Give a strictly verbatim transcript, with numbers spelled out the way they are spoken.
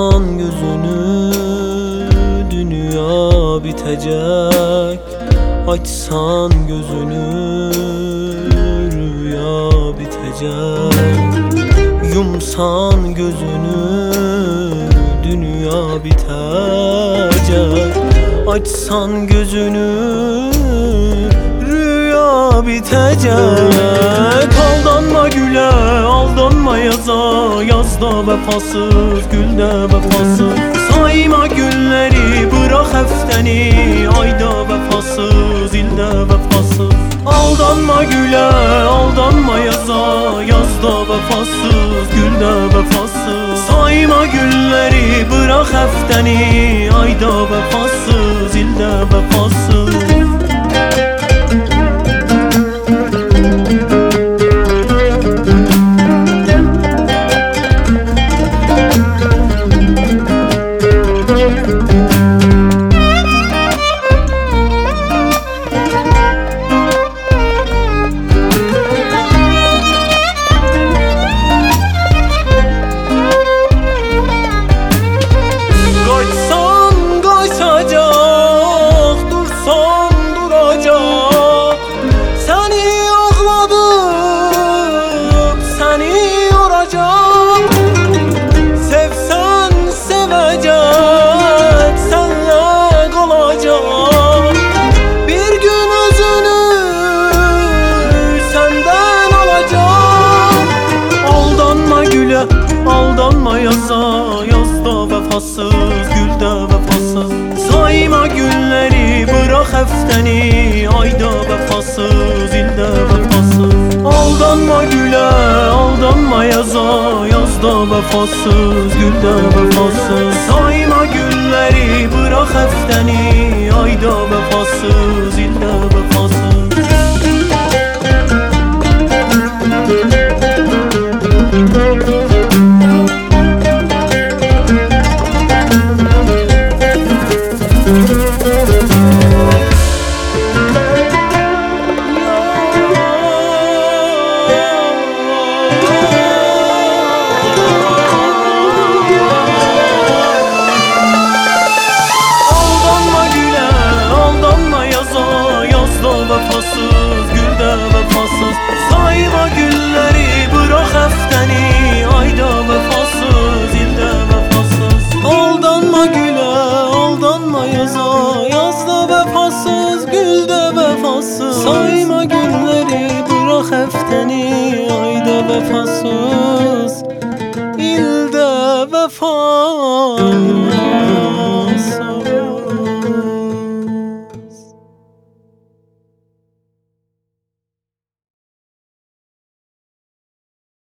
Açsan gözünü dünya bitecek. Açsan gözünü rüya bitecek. Yumsan gözünü dünya bitecek. Açsan gözünü rüya bitecek. Aldanma güle, aldanma yaza. Yazda vefasız, gülde vefasız. Sayma günleri, bırak hefteni. Ayda vefasız, ilde vefasız. Aldanma güle, aldanma yaza. Yazda vefasız, gülde vefasız. Sayma günleri, bırak hefteni. Ayda vefasız, ilde vefasız. Aldanma yaza, yazda vefasız, gülde vefasız. Sayma günleri, bırak hefteni. Ayda vefasız, ilde vefasız. Aldanma güle, aldanma yaza. Yazda vefasız, gülde vefasız. Sayma günleri, bırak hefteni. Ayda vefasız, ilde vefasız. Vefasız, gülde vefasız. Sayma günleri, bırak hefteni. Ayda vefasız, ilde vefasız. Aldanma güle, aldanma yaza. Yazda vefasız, gülde vefasız. Sayma günleri, bırak hefteni. Ayda vefasız,